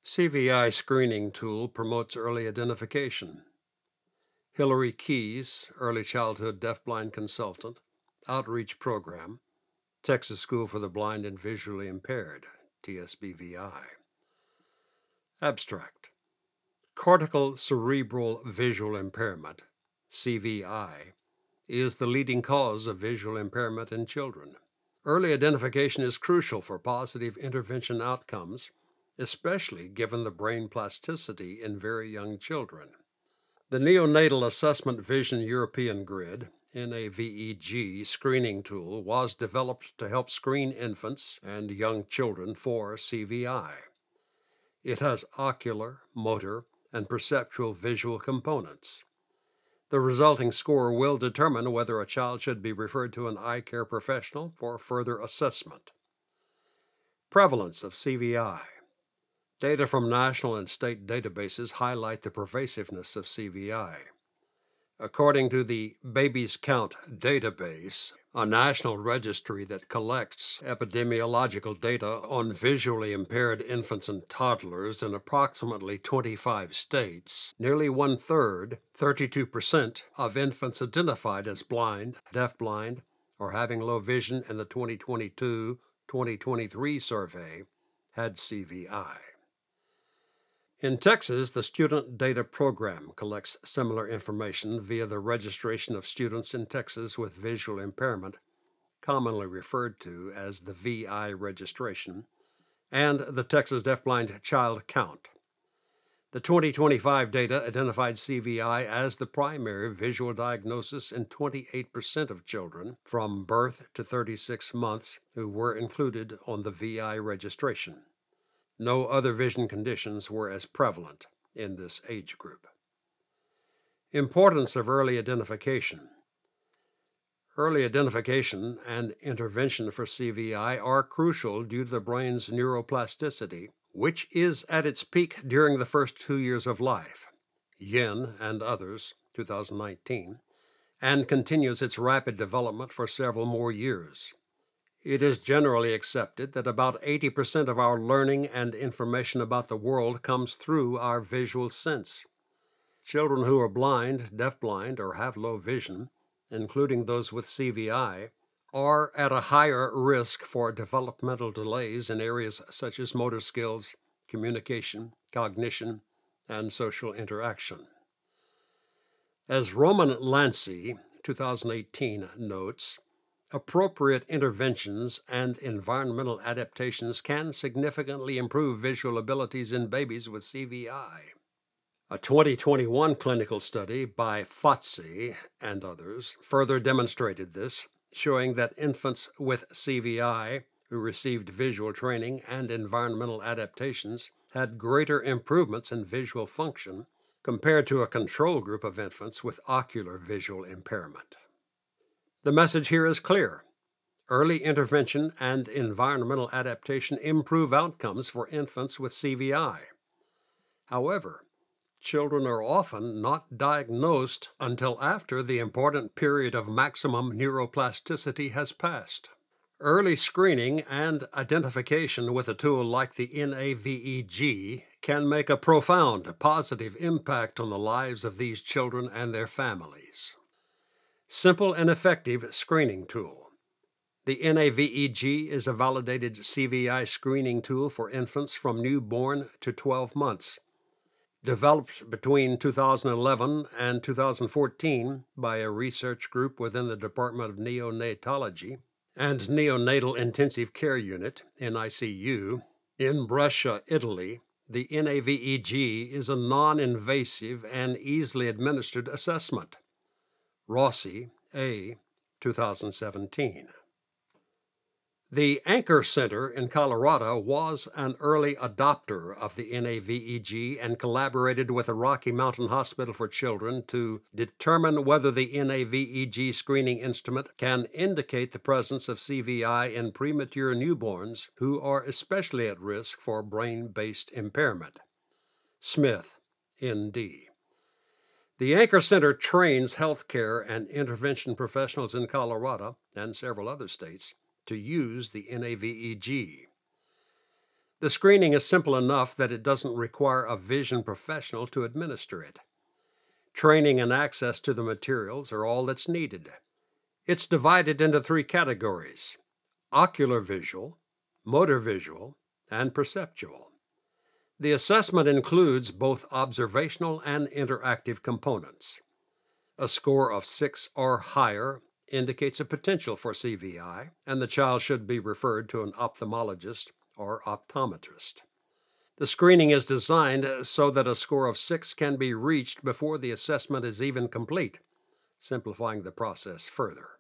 CVI screening tool promotes early identification. Hillary Keys, Early Childhood Deafblind Consultant, Outreach Program, Texas School for the Blind and Visually Impaired, TSBVI. Abstract. Cortical cerebral visual impairment, CVI, is the leading cause of visual impairment in children. Early identification is crucial for positive intervention outcomes, especially given the brain plasticity in very young children. The Neonatal Assessment Vision European Grid, NAVEG, screening tool was developed to help screen infants and young children for CVI. It has ocular, motor, and perceptual visual components. The resulting score will determine whether a child should be referred to an eye care professional for further assessment. Prevalence of CVI. Data from national and state databases highlight the pervasiveness of CVI. According to the Babies Count database, a national registry that collects epidemiological data on visually impaired infants and toddlers in approximately 25 states, nearly one-third, 32%, of infants identified as blind, deafblind, or having low vision in the 2022-2023 survey had CVI. In Texas, the Student Data Program collects similar information via the registration of students in Texas with visual impairment, commonly referred to as the VI registration, and the Texas Deafblind Child Count. The 2025 data identified CVI as the primary visual diagnosis in 28% of children from birth to 36 months who were included on the VI registration. No other vision conditions were as prevalent in this age group. Importance of early identification. Early identification and intervention for CVI are crucial due to the brain's neuroplasticity, which is at its peak during the first 2 years of life, Yin and others, 2019, and continues its rapid development for several more years. It is generally accepted that about 80% of our learning and information about the world comes through our visual sense. Children who are blind, deafblind, or have low vision, including those with CVI, are at a higher risk for developmental delays in areas such as motor skills, communication, cognition, and social interaction. As Roman Lancy, 2018, notes, appropriate interventions and environmental adaptations can significantly improve visual abilities in babies with CVI. A 2021 clinical study by Fotze and others further demonstrated this, showing that infants with CVI who received visual training and environmental adaptations had greater improvements in visual function compared to a control group of infants with ocular visual impairment. The message here is clear. Early intervention and environmental adaptation improve outcomes for infants with CVI. However, children are often not diagnosed until after the important period of maximum neuroplasticity has passed. Early screening and identification with a tool like the NAVEG can make a profound positive impact on the lives of these children and their families. Simple and effective screening tool. The NAVEG is a validated CVI screening tool for infants from newborn to 12 months. Developed between 2011 and 2014 by a research group within the Department of Neonatology and Neonatal Intensive Care Unit, NICU, in Brescia, Italy, the NAVEG is a non-invasive and easily administered assessment. Rossi, A., 2017. The Anchor Center in Colorado was an early adopter of the NAVEG and collaborated with the Rocky Mountain Hospital for Children to determine whether the NAVEG screening instrument can indicate the presence of CVI in premature newborns who are especially at risk for brain-based impairment. Smith, N.D. The Anchor Center trains healthcare and intervention professionals in Colorado and several other states to use the NAVEG. The screening is simple enough that it doesn't require a vision professional to administer it. Training and access to the materials are all that's needed. It's divided into 3 categories: ocular visual, motor visual, and perceptual. The assessment includes both observational and interactive components. A score of 6 or higher indicates a potential for CVI, and the child should be referred to an ophthalmologist or optometrist. The screening is designed so that a score of 6 can be reached before the assessment is even complete, simplifying the process further.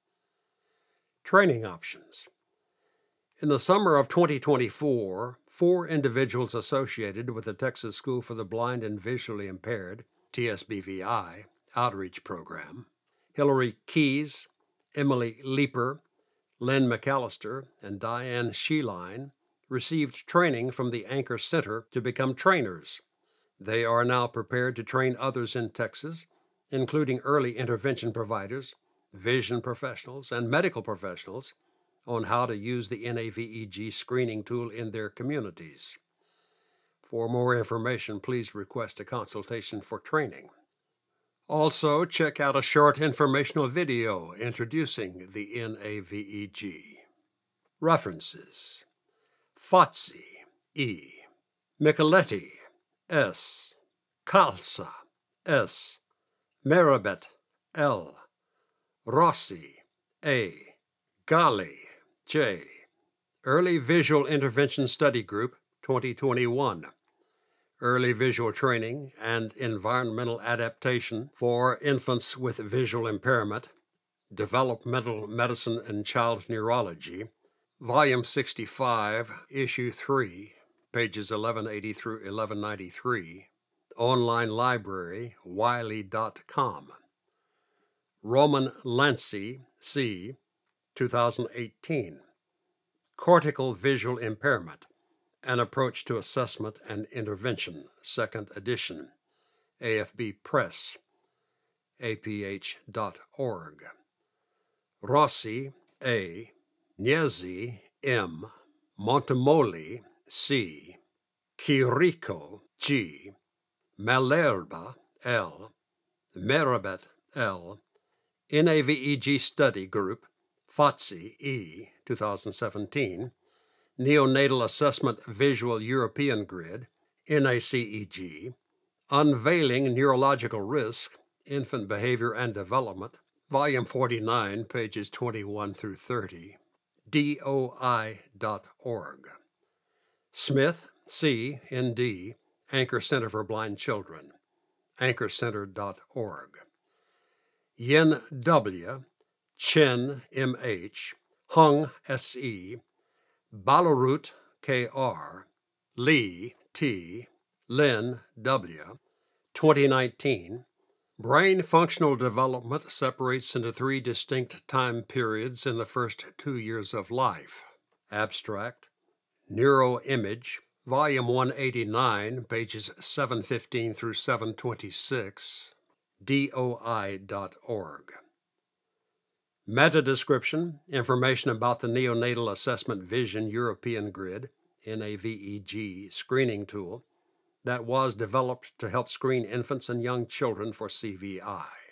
Training options. In the summer of 2024, 4 individuals associated with the Texas School for the Blind and Visually Impaired, TSBVI, outreach program, Hillary Keys, Emily Leeper, Lynn McAllister, and Diane Sheeline, received training from the Anchor Center to become trainers. They are now prepared to train others in Texas, including early intervention providers, vision professionals, and medical professionals, on how to use the NAVEG screening tool in their communities. For more information, please request a consultation for training. Also, check out a short informational video introducing the NAVEG. References: Fazzi, E. Micheletti, S. Calza, S. Merabet, L. Rossi, A. Gali, J. Early Visual Intervention Study Group, 2021. Early Visual Training and Environmental Adaptation for Infants with Visual Impairment, Developmental Medicine and Child Neurology, Volume 65, Issue 3, pages 1180 through 1193, online library, wiley.com. Roman Lancy, C., 2018. Cortical Visual Impairment, An Approach to Assessment and Intervention, 2nd edition, AFB Press, aph.org. Rossi, A. Niezi, M. Montemoli, C. Chirico, G. Malherba, L. Merabet, L. NAVEG Study Group, Fazzi, E., 2017, Neonatal Assessment Visual European Grid, NACEG, Unveiling Neurological Risk, Infant Behavior and Development, Volume 49, pages 21 through 30, DOI.org. Smith, C., N.D., Anchor Center for Blind Children, anchorcenter.org. Yin, W., Chen, M.H., Hung, S.E., Balarut, K.R., Lee, T., Lin, W., 2019. Brain functional development separates into 3 distinct time periods in the first 2 years of life. Abstract, Neuroimage, Volume 189, pages 715 through 726, DOI.org. Meta description, information about the Neonatal Assessment Vision European Grid, NAVEG, screening tool that was developed to help screen infants and young children for CVI.